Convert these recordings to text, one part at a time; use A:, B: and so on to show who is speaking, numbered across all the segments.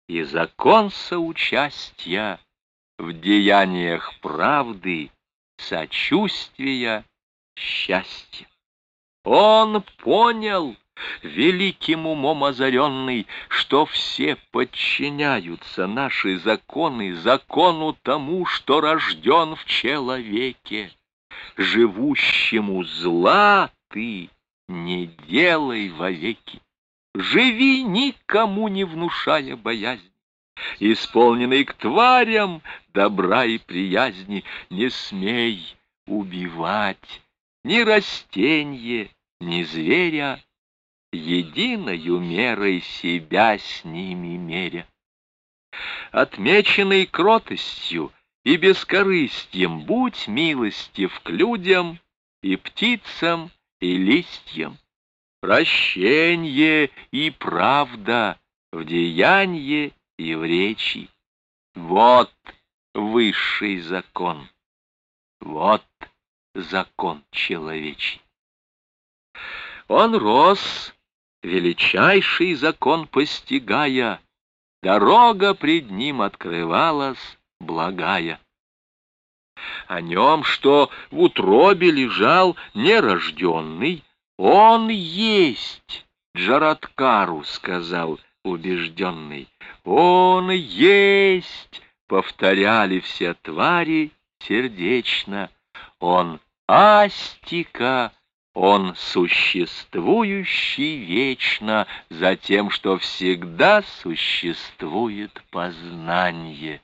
A: и закон соучастия в деяниях правды, сочувствия, счастья. Он понял, великим умом озаренный, что все подчиняются наши законы закону тому, что рожден в человеке. Живущему зла ты не делай вовеки. Живи, никому не внушая боязни, исполненный к тварям добра и приязни. Не смей убивать ни растенье, ни зверя, единою мерой себя с ними меря. Отмеченный кротостью и бескорыстием, будь милостив к людям и птицам, и листьям. Прощенье и правда в деянье и в речи. Вот высший закон, вот закон человечий. Он рос, величайший закон постигая, дорога пред ним открывалась благая. О нем, что в утробе лежал нерожденный, он есть, Джараткару сказал убежденный. Он есть, повторяли все твари сердечно. Он астика, он существующий вечно, за тем, что всегда существует познание.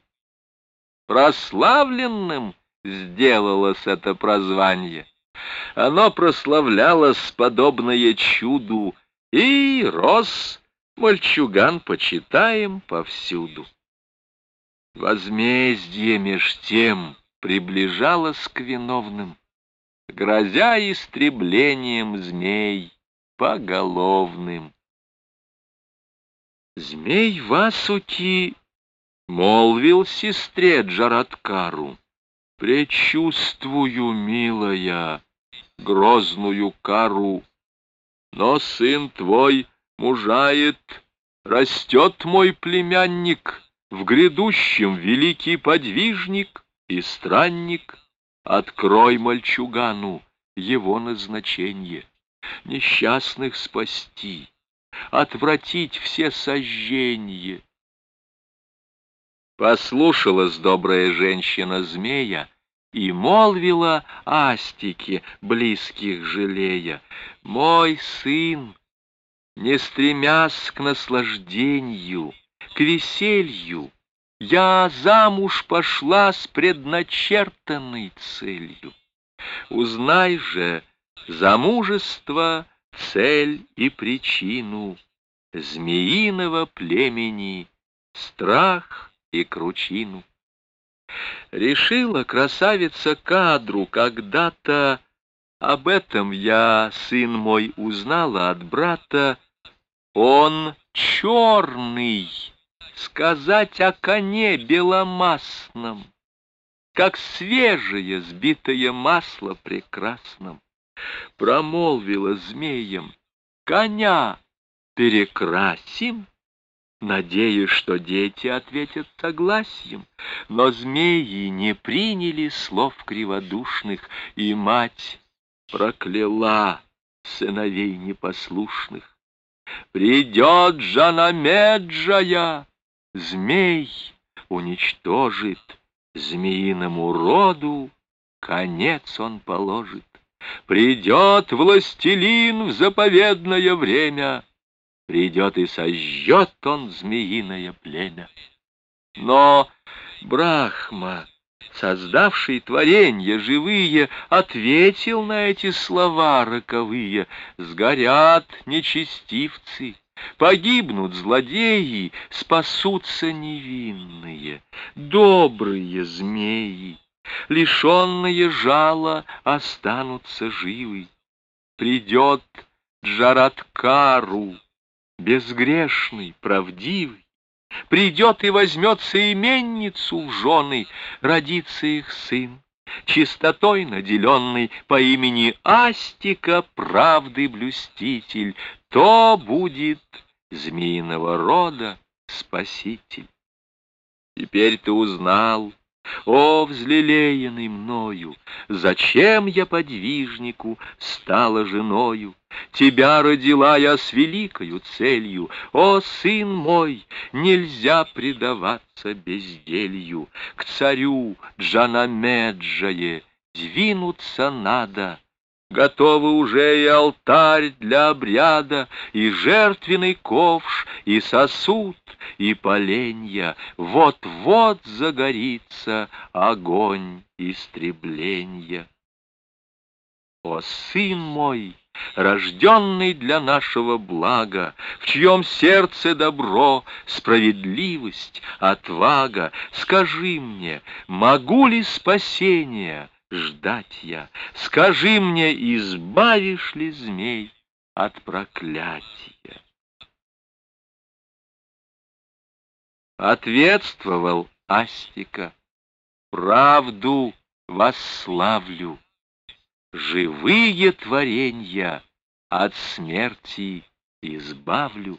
A: Прославленным сделалось это прозвание. Оно прославлялось подобное чуду, и рос мальчуган почитаем повсюду. Возмездие меж тем приближалось к виновным, грозя истреблением змей поголовным. Змей Васуки молвил сестре Джараткару: «Предчувствую, милая, грозную кару, но сын твой мужает, растет мой племянник, в грядущем великий подвижник и странник. Открой мальчугану его назначение: несчастных спасти, отвратить все сожжения». Послушалась добрая женщина змея и молвила астике, близких жалея: «Мой сын, не стремясь к наслаждению, к веселью, я замуж пошла с предначертанной целью. Узнай же замужество, цель и причину змеиного племени, страх и кручину. Решила красавица Кадру когда-то, об этом я, сын мой, узнала от брата, он черный, сказать о коне беломасном, как свежее сбитое масло прекрасном. Промолвила змеем: коня перекрасим, надеюсь, что дети ответят согласием. Но змеи не приняли слов криводушных, и мать прокляла сыновей непослушных. Придет Джанамеджая, змей уничтожит, змеиному роду конец он положит. Придет властелин в заповедное время, придет и сожжет он змеиное племя. Но Брахма, создавший творенья живые, ответил на эти слова роковые: сгорят нечестивцы, погибнут злодеи, спасутся невинные, добрые змеи, лишенные жала, останутся живы. Придет Джараткару, безгрешный, правдивый, придет и возьмется именницу в жены, родится их сын, чистотой наделенный, по имени Астика, правды блюститель. То будет змеиного рода Спаситель. Теперь ты узнал, о, взлелеянный мною, зачем я подвижнику стала женою? Тебя родила я с великою целью, о, сын мой, нельзя предаваться безделью. К царю Джанамеджае двинуться надо. Готовы уже и алтарь для обряда, и жертвенный ковш, и сосуд, и поленья. Вот-вот загорится огонь истребления. О, сын мой, рожденный для нашего блага, в чьем сердце добро, справедливость, отвага, скажи мне, могу ли спасения ждать я? Скажи мне, избавишь ли змей от проклятия? Ответствовал Астика: правду восславлю, живые творенья от смерти избавлю.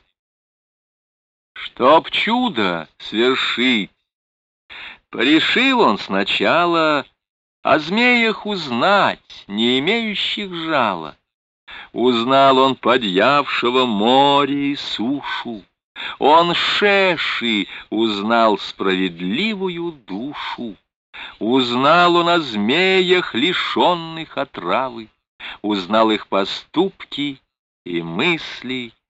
A: Чтоб чудо свершить, порешил он сначала о змеях узнать, не имеющих жала. Узнал он подъявшего море и сушу, он Шеши узнал справедливую душу. Узнал он о змеях, лишенных отравы, узнал их поступки и мысли